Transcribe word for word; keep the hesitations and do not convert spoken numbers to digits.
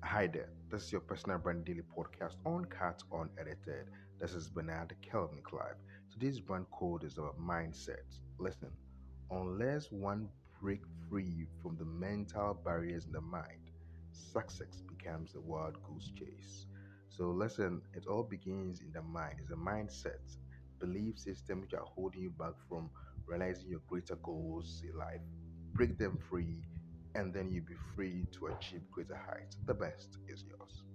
Hi there, this is your personal brand daily podcast on Cat Unedited. This is Bernard Kelvin Clive. Today's brand code is about mindset. Listen, unless one break free from the mental barriers in the mind, success becomes a wild goose chase. So listen, it all begins in the mind. It's a mindset, belief system which are holding you back from realizing your greater goals in life. Break them free and then you'll be free to achieve greater heights. The best is yours.